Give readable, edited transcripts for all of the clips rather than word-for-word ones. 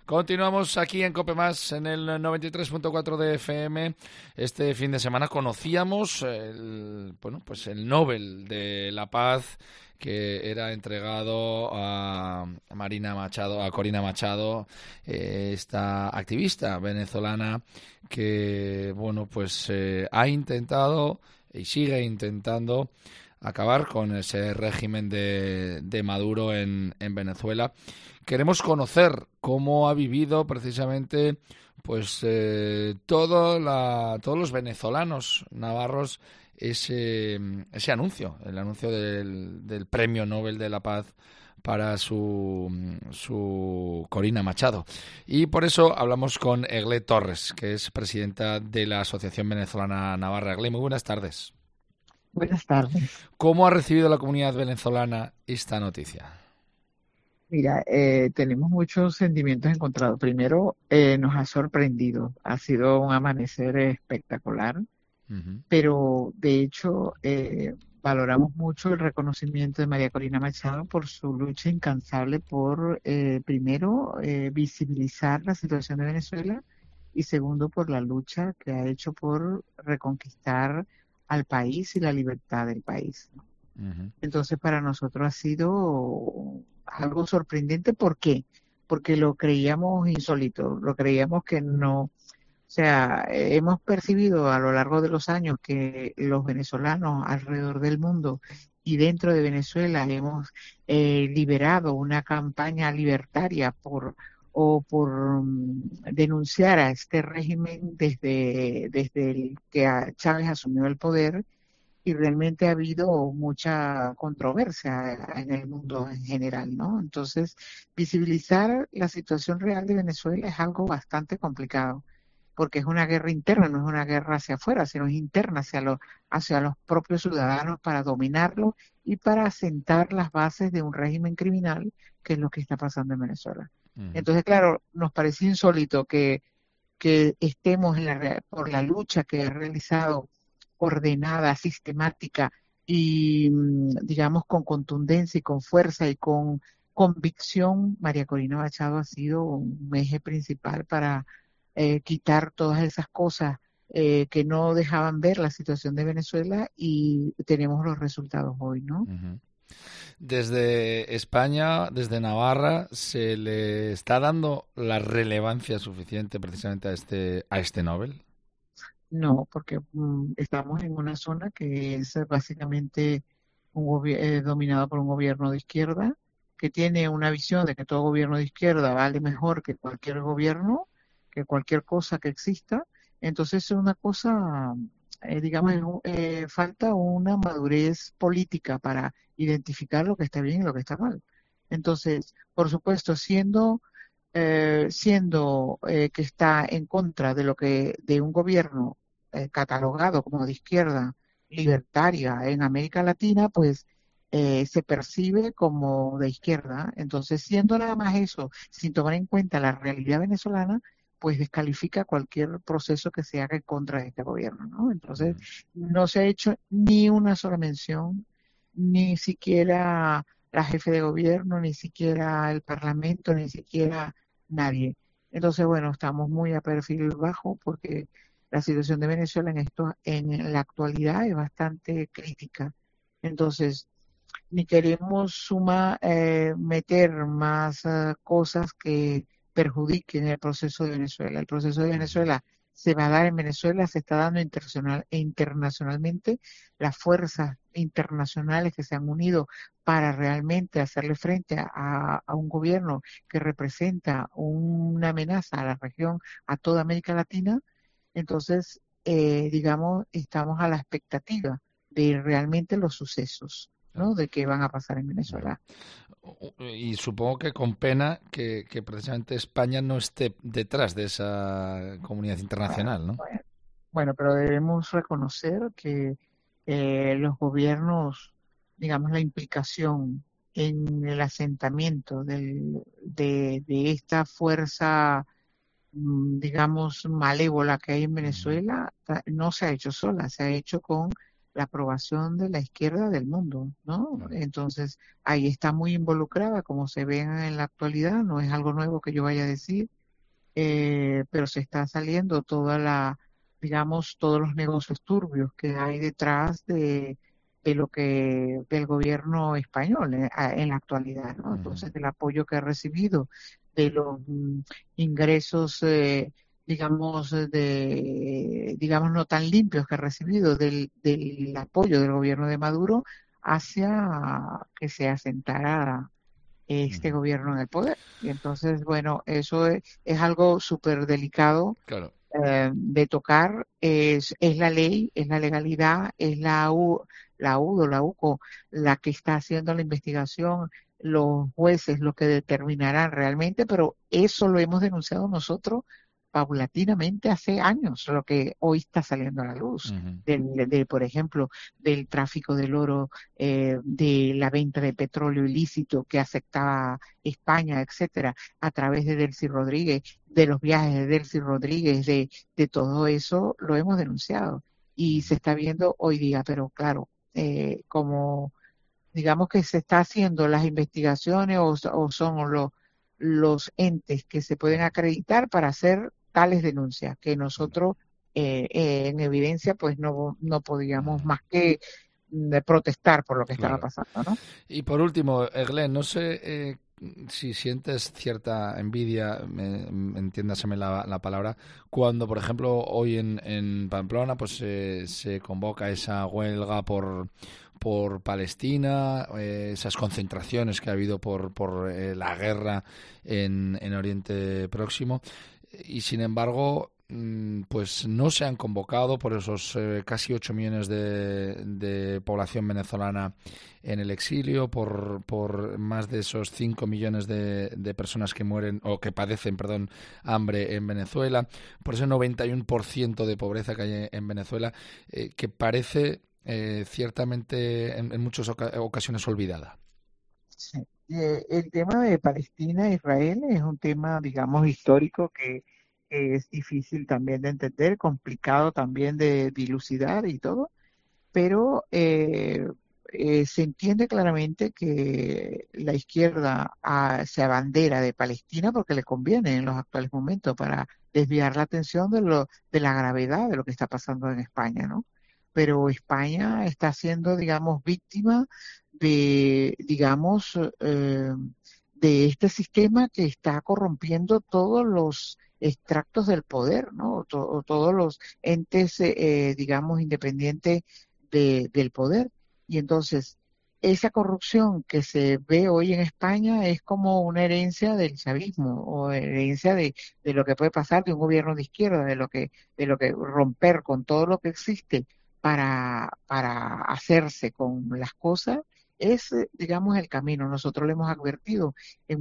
Continuamos aquí en COPE+, en el 93.4 de FM. Este fin de semana conocíamos pues el Nobel de la Paz que era entregado a Corina Machado, esta activista venezolana que ha intentado y sigue intentando acabar con ese régimen de Maduro en Venezuela. Queremos conocer cómo ha vivido precisamente todos los venezolanos navarros ese anuncio, el anuncio del Premio Nobel de la Paz para su Corina Machado. Y por eso hablamos con Eglé Torres, que es presidenta de la Asociación Venezolana Navarra. Eglé, muy buenas tardes. Buenas tardes. ¿Cómo ha recibido la comunidad venezolana esta noticia? Mira, tenemos muchos sentimientos encontrados. Primero, nos ha sorprendido. Ha sido un amanecer espectacular, Uh-huh. pero de hecho valoramos mucho el reconocimiento de María Corina Machado por su lucha incansable por, primero, visibilizar la situación de Venezuela y segundo, por la lucha que ha hecho por reconquistar al país y la libertad del país, ¿no? Uh-huh. Entonces, para nosotros ha sido algo sorprendente. ¿Por qué? Porque lo creíamos insólito, lo creíamos que no, o sea, hemos percibido a lo largo de los años que los venezolanos alrededor del mundo y dentro de Venezuela hemos liberado una campaña libertaria por denunciar a este régimen desde el que Chávez asumió el poder, y realmente ha habido mucha controversia en el mundo en general, ¿no? Entonces, visibilizar la situación real de Venezuela es algo bastante complicado, porque es una guerra interna, no es una guerra hacia afuera, sino es interna hacia los propios ciudadanos para dominarlo y para asentar las bases de un régimen criminal, que es lo que está pasando en Venezuela. Uh-huh. Entonces, claro, nos parece insólito que estemos por la lucha que ha realizado ordenada, sistemática y, digamos, con contundencia y con fuerza y con convicción. María Corina Machado ha sido un eje principal para quitar todas esas cosas que no dejaban ver la situación de Venezuela, y tenemos los resultados hoy, ¿no? Uh-huh. Desde España, desde Navarra, ¿se le está dando la relevancia suficiente precisamente a este Nobel? No, porque estamos en una zona que es básicamente dominada por un gobierno de izquierda, que tiene una visión de que todo gobierno de izquierda vale mejor que cualquier gobierno, que cualquier cosa que exista. Entonces es una cosa, digamos, falta una madurez política para identificar lo que está bien y lo que está mal. Entonces, por supuesto, siendo que está en contra de un gobierno catalogado como de izquierda libertaria en América Latina, pues se percibe como de izquierda. Entonces, siendo nada más eso, sin tomar en cuenta la realidad venezolana, pues descalifica cualquier proceso que se haga en contra de este gobierno, ¿no? Entonces, Uh-huh. no se ha hecho ni una sola mención, ni siquiera la jefe de gobierno, ni siquiera el parlamento, ni siquiera nadie. Entonces, bueno, estamos muy a perfil bajo, porque la situación de Venezuela en la actualidad es bastante crítica. Entonces, ni queremos meter más cosas que perjudiquen el proceso de Venezuela. El proceso de Uh-huh. Venezuela se va a dar en Venezuela, se está dando internacionalmente. Las fuerzas internacionales que se han unido para realmente hacerle frente a un gobierno que representa una amenaza a la región, a toda América Latina. Entonces, digamos, estamos a la expectativa de realmente los sucesos, Claro. ¿no? De qué van a pasar en Uh-huh. Venezuela. Y supongo que con pena que precisamente España no esté detrás de esa comunidad Bueno, internacional, ¿no? bueno, bueno, pero debemos reconocer que los gobiernos, digamos, la implicación en el asentamiento de esta fuerza, digamos, malévola que hay en Uh-huh. Venezuela, no se ha hecho sola, se ha hecho con la aprobación de la izquierda del mundo, ¿no? Claro. Entonces, ahí está muy involucrada, como se ve en la actualidad, no es algo nuevo que yo vaya a decir, pero se está saliendo digamos, todos los negocios turbios que hay detrás de lo que, del gobierno español en la actualidad, ¿no? Ujú. Entonces, del apoyo que ha recibido, de los ingresos, digamos, digamos, no tan limpios que ha recibido del apoyo del gobierno de Maduro hacia que se asentara este Ujú. gobierno en el poder. Y entonces, bueno, eso es algo súper delicado Claro. de tocar, es la ley, es la legalidad, es la UDO, la UCO, la que está haciendo la investigación, los jueces, los que determinarán realmente, pero eso lo hemos denunciado nosotros paulatinamente hace años, lo que hoy está saliendo a la luz. Ujú. Por ejemplo, del tráfico del oro, de la venta de petróleo ilícito que aceptaba España, etcétera, a través de Delcy Rodríguez, de los viajes de Delcy Rodríguez, de todo eso, lo hemos denunciado y se está viendo hoy día, pero claro, como digamos que se está haciendo las investigaciones o son los entes que se pueden acreditar para hacer tales denuncias, que Claro. nosotros en evidencia pues no podíamos Ujú. más que protestar por lo que estaba Claro. pasando, ¿no? Y por último, Glenn, no sé si sientes cierta envidia, entiéndaseme la palabra, cuando, por ejemplo, hoy en Pamplona pues se convoca esa huelga por Palestina, esas concentraciones que ha habido por la guerra en Oriente Próximo, y sin embargo pues no se han convocado por esos casi 8 millones de población venezolana en el exilio, por más de esos 5 millones de personas que mueren o que padecen, perdón, hambre en Venezuela, por ese 91% de pobreza que hay en Venezuela, que parece ciertamente en muchas ocasiones olvidada. Sí. El tema de Palestina e Israel es un tema, digamos, histórico que es difícil también de entender, complicado también de dilucidar y todo, pero se entiende claramente que la izquierda se abandera de Palestina porque le conviene en los actuales momentos para desviar la atención de la gravedad de lo que está pasando en España, ¿no? Pero España está siendo, digamos, víctima digamos, de este sistema que está corrompiendo todos los extractos del poder, ¿no? Todos los entes, digamos, independientes del poder. Y entonces, esa corrupción que se ve hoy en España es como una herencia del chavismo o herencia de lo que puede pasar de un gobierno de izquierda, de lo que romper con todo lo que existe para hacerse con las cosas es, digamos, el camino. Nosotros lo hemos advertido en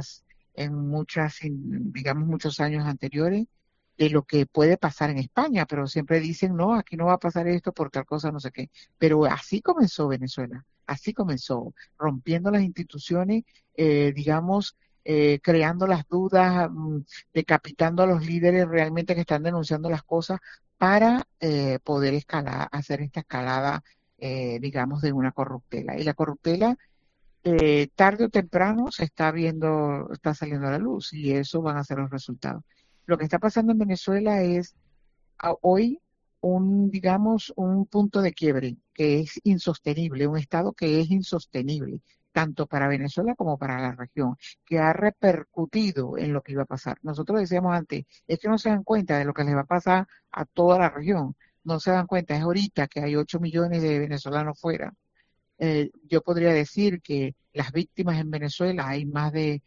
digamos, muchos años anteriores de lo que puede pasar en España, pero siempre dicen, no, aquí no va a pasar esto por tal cosa, no sé qué. Pero así comenzó Venezuela, así comenzó, rompiendo las instituciones, digamos, creando las dudas, decapitando a los líderes realmente que están denunciando las cosas para poder escalar, hacer esta escalada, digamos, de una corruptela. Y la corruptela tarde o temprano se está viendo, está saliendo a la luz y eso van a ser los resultados. Lo que está pasando en Venezuela es hoy digamos, un punto de quiebre que es insostenible, un estado que es insostenible, tanto para Venezuela como para la región, que ha repercutido en lo que iba a pasar. Nosotros decíamos antes, es que no se dan cuenta de lo que les va a pasar a toda la región, no se dan cuenta, es ahorita que hay 8 millones de venezolanos fuera. Yo podría decir que las víctimas en Venezuela hay más de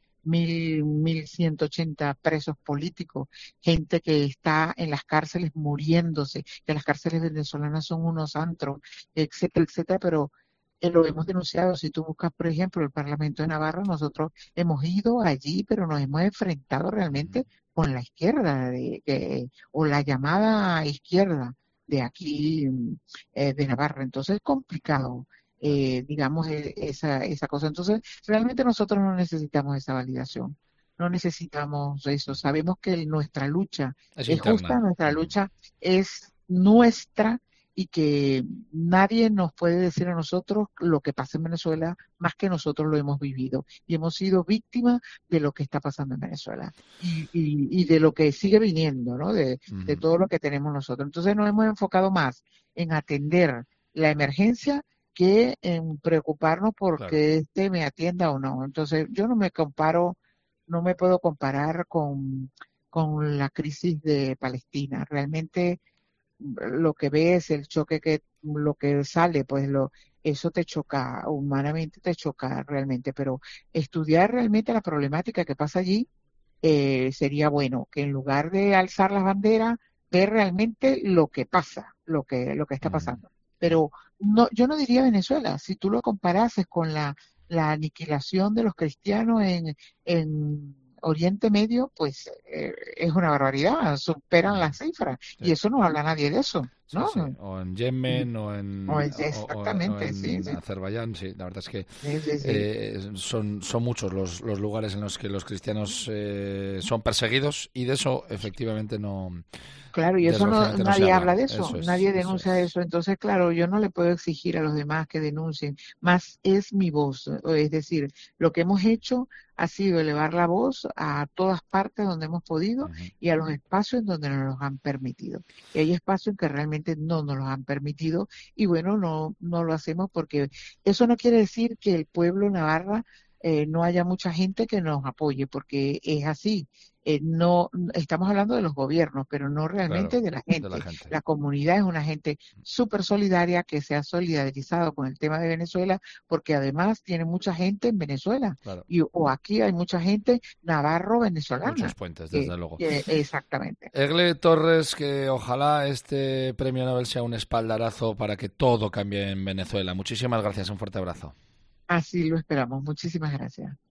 1.180 presos políticos, gente que está en las cárceles muriéndose, que las cárceles venezolanas son unos antros, etcétera, etcétera, pero lo hemos denunciado. Si tú buscas, por ejemplo, el Parlamento de Navarra, nosotros hemos ido allí, pero nos hemos enfrentado realmente con la izquierda o la llamada izquierda de aquí, de Navarra. Entonces es complicado Claro. digamos, esa cosa. Entonces, realmente nosotros no necesitamos esa validación, no necesitamos eso. Sabemos que nuestra lucha Es es justa, interna. nuestra Ujú. lucha es nuestra y que nadie nos puede decir a nosotros lo que pasa en Venezuela más que nosotros lo hemos vivido y hemos sido víctimas de lo que está pasando en Venezuela y de lo que sigue viniendo, ¿no? De todo lo que tenemos nosotros. Entonces nos hemos enfocado más en atender la emergencia que en preocuparnos Claro. porque me atienda o no. Entonces yo no me comparo, no me puedo comparar con la crisis de Palestina. Realmente lo que ves, el choque lo que sale, pues eso te choca, humanamente te choca realmente, pero estudiar realmente la problemática que pasa allí sería bueno, que en lugar de alzar las banderas, ver realmente lo que pasa, lo que está pasando. Pero no, yo no diría Venezuela, si tú lo comparases con la aniquilación de los cristianos en Oriente Medio, pues es una barbaridad, superan las cifras y Sí. eso no habla nadie de eso, Sí, ¿no? sí, o en Yemen o Exactamente, sí, en sí, Azerbaiyán, sí, la verdad es que sí, sí, sí. son muchos los lugares en los que los cristianos son perseguidos y de eso efectivamente Claro, y eso no, desgraciadamente no se nadie habla. habla de eso, Eso es, nadie eso denuncia es. eso. Entonces, claro, yo no le puedo exigir a los demás que denuncien, más es mi voz. Es decir, lo que hemos hecho ha sido elevar la voz a todas partes donde hemos podido Ujú. y a los espacios en donde nos los han permitido. Y hay espacios en que realmente no nos los han permitido y bueno, no lo hacemos porque eso no quiere decir que el pueblo Navarra no haya mucha gente que nos apoye, porque es así. No estamos hablando de los gobiernos, pero no Claro, realmente de la de la gente. gente. La comunidad es una gente súper solidaria que se ha solidarizado con el tema de Venezuela, porque además tiene mucha gente en Venezuela Claro, o aquí hay mucha gente muchos navarro-venezolana. puentes, desde luego. Exactamente. Egle Torres, que ojalá este premio Nobel sea un espaldarazo para que todo cambie en Venezuela. Muchísimas gracias, un fuerte abrazo. Así lo esperamos. Muchísimas gracias.